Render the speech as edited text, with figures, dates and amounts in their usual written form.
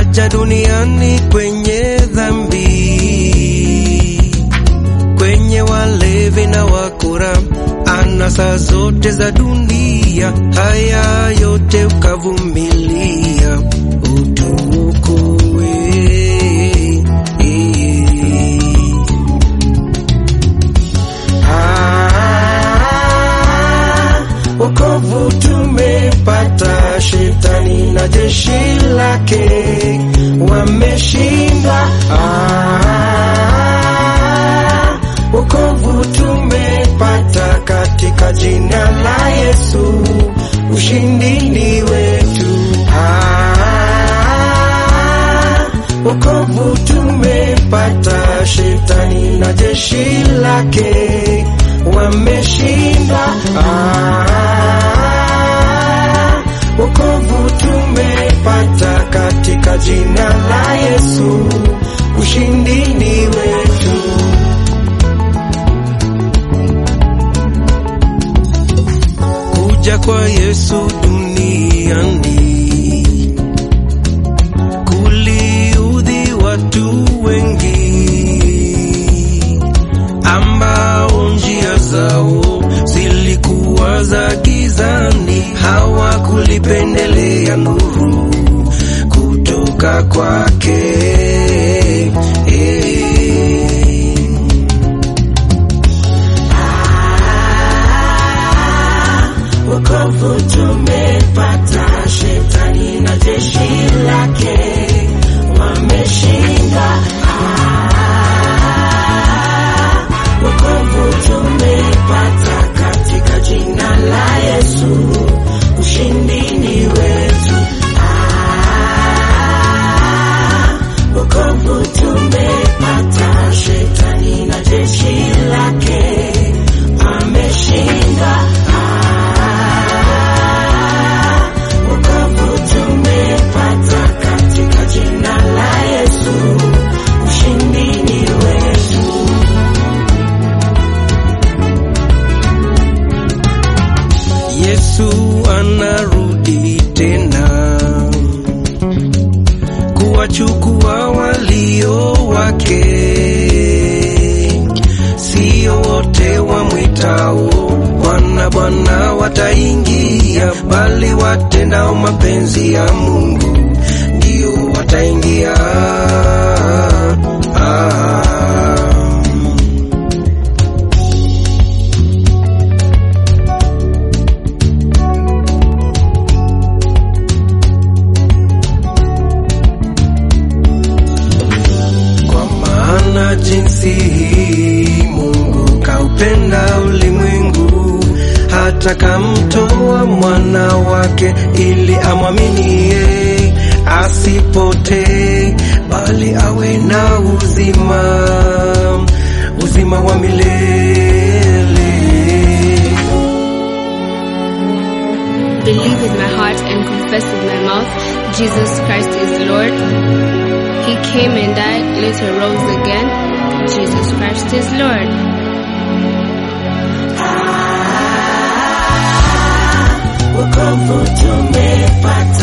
kaja duniani kwenye dhambi, kwenye walevi na wakora, anasa zote za dunia, haya yote ukavumilia utuokoe. Wokovu tumepata, shetani na jeshi lake wameshinda. Wokovu tumepata katika jina la Yesu, ushindi ni wetu. Wokovu tumepata, shetani na jeshi lake wameshinda. Wokovu tumepata katika jina la Yesu, ushindi ni wetu. Kuja kwa Yesu duniani kuliudhi watu wengi, ambao njia zao zilikuwa za gizani, hawakulipendelea nuru kutoka kwake. Wokovu tumepata, shetani na jeshi lake wameshinda. Wokovu tumepata katika jina la Yesu, ushindi ni wetu. Wokovu tumepata, shetani na jeshi lake wameshinda. Wokovu tumepata katika jina la Yesu, ushindi ni wetu. Yesu anarudi tena kuwachukua walio wake, sio wote wamwitao Bwana Bwana wataingia, bali watendao mapenzi ya Mungu ndio wataingia. Jinsi hii Mungu kaupenda ulimwengu, hata kamtoa mwana wake, ili amwaminie asipotee, bali awe na uzima wa milele. Believe with my heart and confess with my mouth, Jesus Christ is Lord. He came and died, later rose again. Jesus Christ is Lord. Wokovu tumepata.